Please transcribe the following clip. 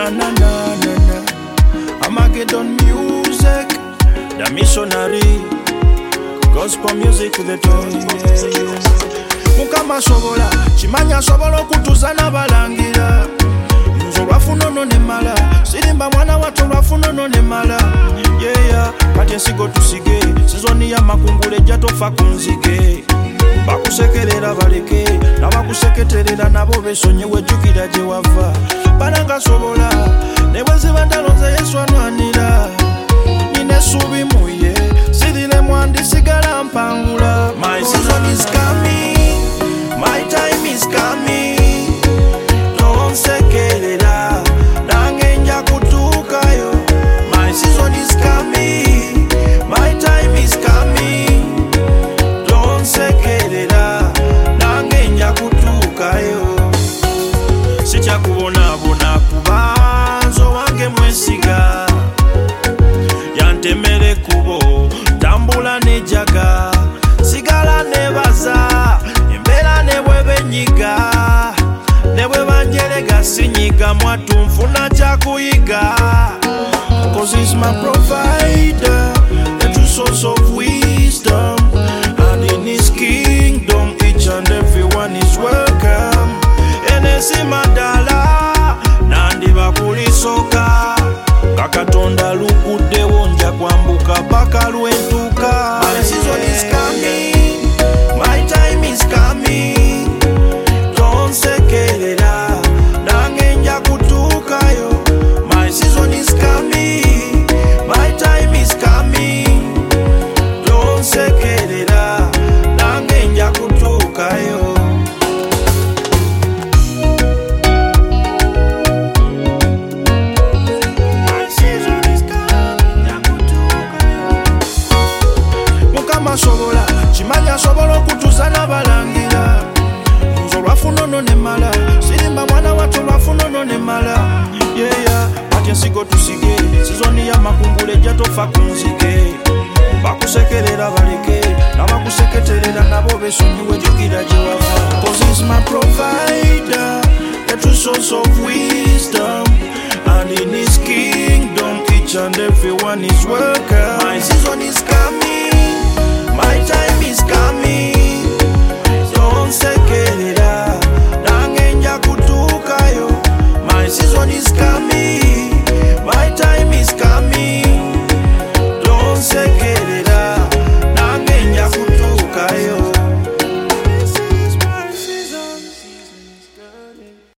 Na na na na na. Armageddon music, the missionary. Gospel music to the top. Mukama sobola, chimanya sobola okutuza n'abalangira. Nzo lwafunono ne mala, sirimba mwana wattu lwafunono ne mala. Yeah, kati ensigo tusige, sizoni ya makungule ejja tofa ku nzige. Bakusekerera baleke, n'abakuseketerera nabo besonyiwe jjukira gye wava. Bananga sobola, ne bwe ziba ndalonze Yesu anwanira. Nina essuubi mu ye, sirire mwandisigala mpangula. My season is coming, my time is coming. Tonsekerera, nange nja kutuukayo. My season is coming, my time is coming. Tonsekerera, nange nja kutuukayo. Sikyakubonabona kuba nzo wange mwesiga. Yantemere kubo, tambula nejaga. Sigala nebaza, embeera ne bwe benyiga. Ne bwe banjerega sinyiga, mwattu nfuna kyakuyiga. Cause he's my provider, the true source of wisdom. And in his kingdom, each and everyone is welcome. Enesi madala, nandi bakulisoka. Kakatonda lukuddewo nja kwambuka paka lwentuka. My season is coming, my time is coming. Tonsekerera, nange nja kutuukayo. My season is coming, my time is coming. Tonsekerera, nange nja kutuukayo. Sobola, chimanya sobola okutuza n'abalangira. Nzo lwafunono ne mala, sirimba mwana wattu lwafunono ne mala. Yeah, kati ensigo tusige, sizoni ya makungule ejja tofa ku nzige. Bakusekerera baleke, n'abakuseketerera nabo besonyiwe jjukira gye wava. Cause he's my provider, the true source of wisdom. And in his kingdom, each and everyone is welcome.